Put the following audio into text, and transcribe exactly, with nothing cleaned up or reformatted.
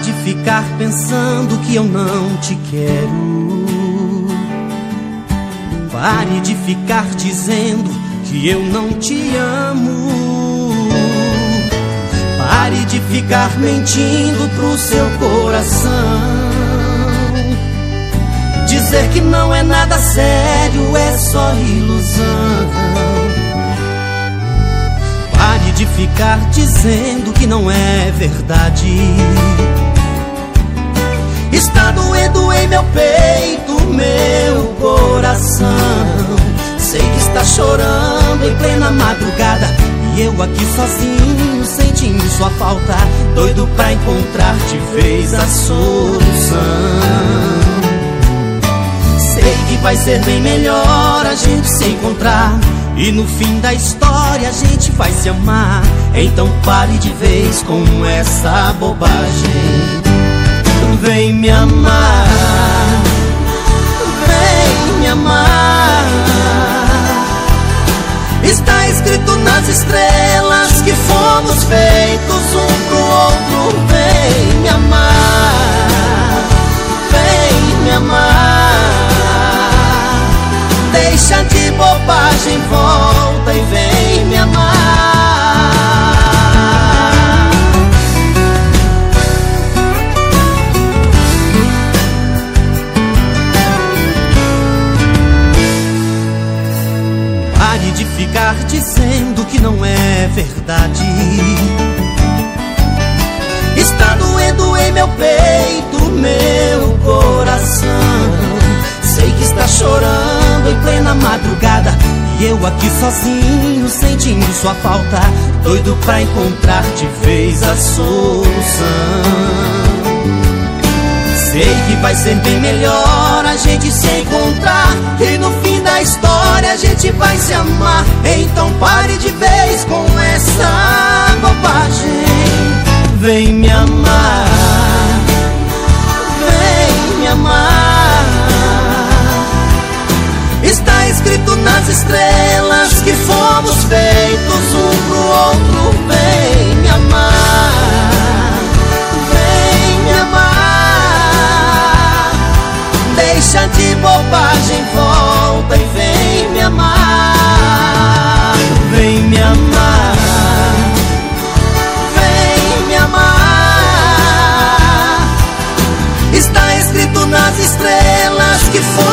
de ficar pensando que eu não te quero. Pare de ficar dizendo que eu não te amo. Pare de ficar mentindo pro seu coração. Dizer que não é nada sério é só ilusão. Pare de ficar dizendo que não é verdade. Está doendo em meu peito, meu coração. Sei que está chorando em plena madrugada, e eu aqui sozinho, sentindo sua falta, doido pra encontrar de vez a solução. Sei que vai ser bem melhor a gente se encontrar, e no fim da história a gente vai se amar. Então pare de vez com essa bobagem. Vem me amar, vem me amar. Está escrito nas estrelas que fomos feitos um pro outro. Vem me amar, vem me amar. Deixa de bobagem, volta e vem me amar. Pare de ficar dizendo que não é verdade. Está doendo em meu peito, meu coração. Sei que está chorando em plena madrugada, e eu aqui sozinho, sentindo sua falta, doido pra encontrar de vez a solução. Sei que vai ser bem melhor a gente se encontrar, e no fim da história a gente vai se amar. Então pare de vez com essa bobagem. Vem me amar, vem me amar. Está escrito nas estrelas que fomos feitos um pro outro. Vem me amar, vem me amar. Deixa de bobagem, volta e vem me amar. Vem me amar, vem me amar. Está escrito nas estrelas que fomos